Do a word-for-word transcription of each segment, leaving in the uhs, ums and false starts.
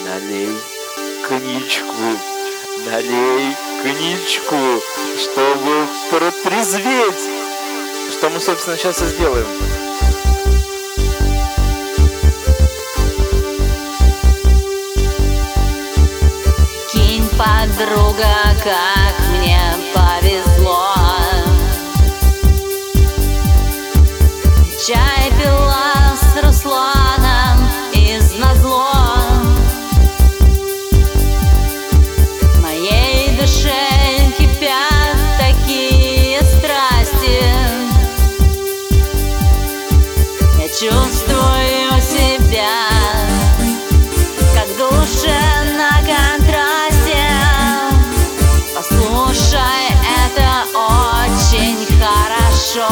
Налей коньячку, налей коньячку, чтобы протрезветь. Что мы, собственно, сейчас и сделаем. Кинь, подруга, как мне повезло. Чай пила с Русланом из назло. В моей душе кипят такие страсти. Я чувствую себя как душа на контрасте. Послушай, это очень хорошо.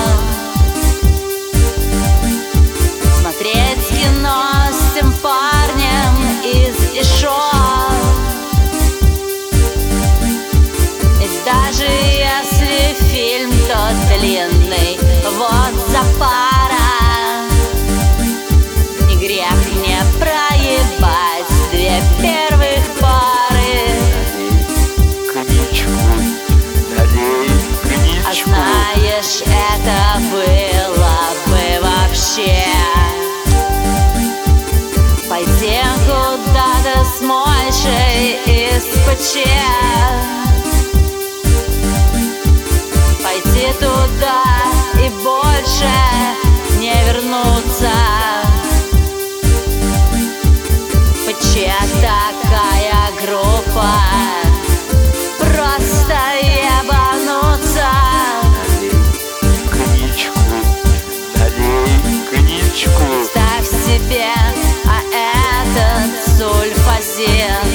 Смотреть кино с тем парнем из Ишо. И даже если фильм тот длинный, вот за пара, не грех мне проебать две первых пары. Налей коньячку, налей коньячку. А знаешь, это было бы вообще пойти куда-то с Мойшей из ПЧ. Пойти туда и больше не вернуться. ПЧ такая группа, просто ебануться. Налей коньячку, налей коньячку. Ставь себе, а этот сульфазин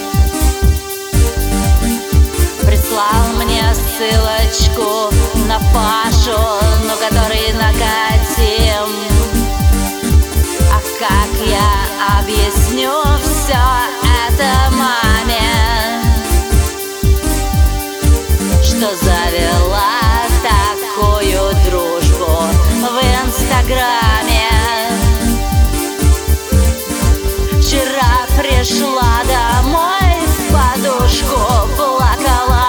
прислал мне ссылочку на Пашу, ну который накатим. А как я объясню все это маме, что завела такую дружбу в Инстаграме? Вчера пришла домой, в подушку плакала,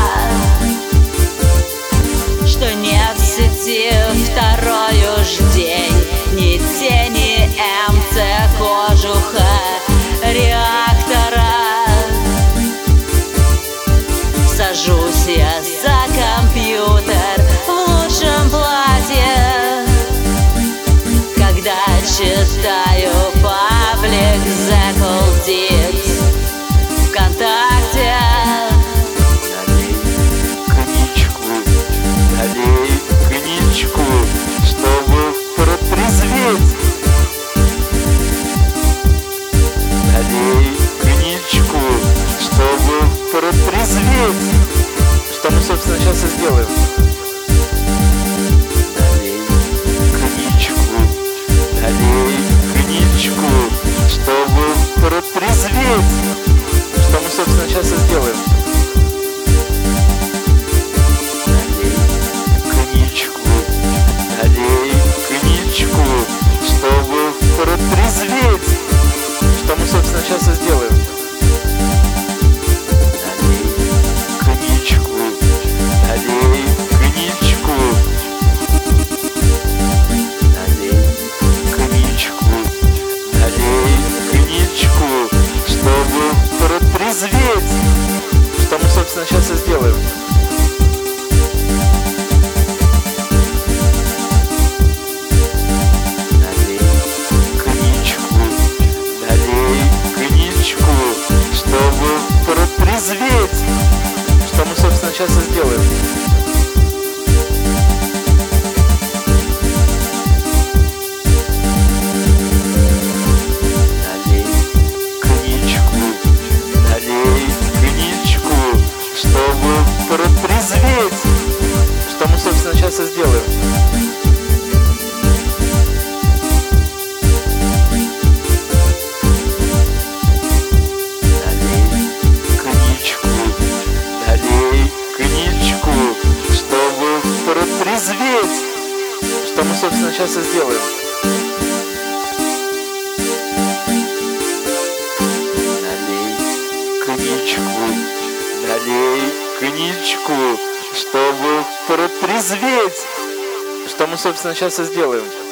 что нет в сети второй уж день ни тени МЦ кожуха реактора. Сажусь я за компьютер в лучшем платье, когда читаю паблик The Cool Dicks ВКонтакте. Налей коньячку, налей коньячку, чтобы протрезветь. Налей коньячку, чтобы протрезветь. Что мы, собственно, сейчас и сделаем. Налей коньячку, налей коньячку, чтобы протрезветь. Что мы, собственно, сейчас и сделаем. Налей коньячку, налей коньячку, чтобы протрезветь. Что мы, собственно, сейчас и сделаем. Налей коньячку, налей коньячку. Налей коньячку, налей коньячку, чтобы протрезветь. Что мы, собственно, сейчас и сделаем. Налей коньячку, налей коньячку, чтобы протрезветь. Что мы, собственно, сейчас и сделаем. Налей коньячку, налей коньячку, чтобы протрезветь. Что мы, собственно, сейчас и сделаем. Налей коньячку, налей коньячку, чтобы протрезветь. Что мы, собственно, сейчас и сделаем. налей коньячку, чтобы протрезветь. Что мы, собственно, сейчас и сделаем.